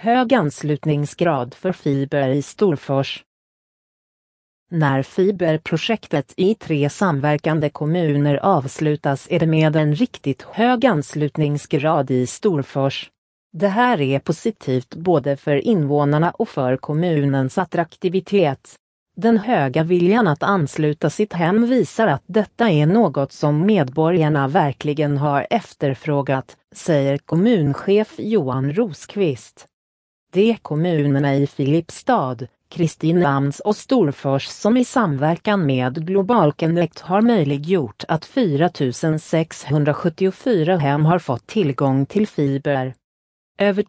hög anslutningsgrad för fiber i Storfors. När fiberprojektet i 3 samverkande kommuner avslutas är det med en riktigt hög anslutningsgrad i Storfors. Det här är positivt både för invånarna och för kommunens attraktivitet. Den höga viljan att ansluta sitt hem visar att detta är något som medborgarna verkligen har efterfrågat, säger kommunchef Johan Rosqvist. Det är kommunerna i Filipstad, Kristinehamns och Storfors som i samverkan med Global Connect har möjliggjort att 4 674 hem har fått tillgång till fiber. Över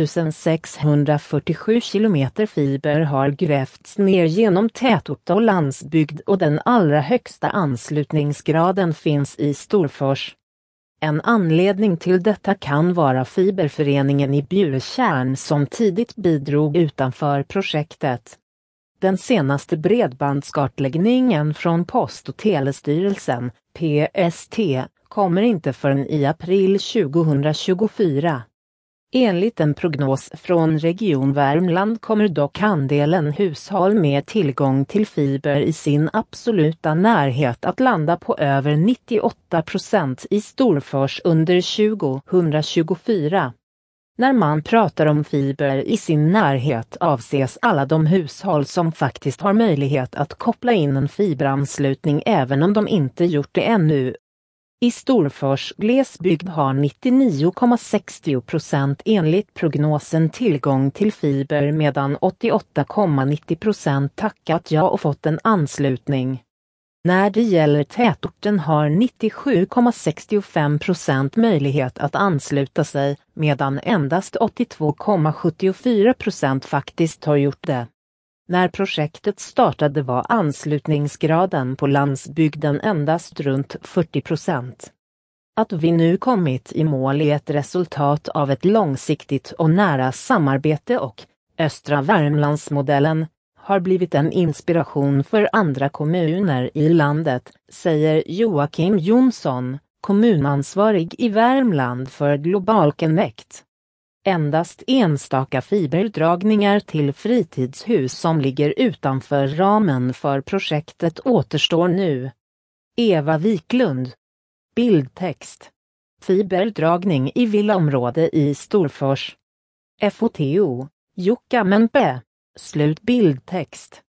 2647 kilometer fiber har grävts ner genom tätort och landsbygd och den allra högsta anslutningsgraden finns i Storfors. En anledning till detta kan vara fiberföreningen i Bjurtjärn som tidigt bidrog utanför projektet. Den senaste bredbandskartläggningen från Post- och telestyrelsen, PST, kommer inte förrän i april 2024. Enligt en prognos från Region Värmland kommer dock andelen hushåll med tillgång till fiber i sin absoluta närhet att landa på över 98% i Storfors under 2024. När man pratar om fiber i sin närhet avses alla de hushåll som faktiskt har möjlighet att koppla in en fiberanslutning även om de inte gjort det ännu. I Storfors glesbygd har 99,60% enligt prognosen tillgång till fiber medan 88,90% tackat ja och fått en anslutning. När det gäller tätorten har 97,65% möjlighet att ansluta sig medan endast 82,74% faktiskt har gjort det. När projektet startade var anslutningsgraden på landsbygden endast runt 40%. Att vi nu kommit i mål är ett resultat av ett långsiktigt och nära samarbete och Östra Värmlandsmodellen har blivit en inspiration för andra kommuner i landet, säger Joakim Jonsson, kommunansvarig i Värmland för Global Connect. Endast enstaka fiberdragningar till fritidshus som ligger utanför ramen för projektet återstår nu. Eva Wiklund. Bildtext. Fiberdragning i villaområde i Storfors. FOTO. Jukka Menpe. Slut bildtext.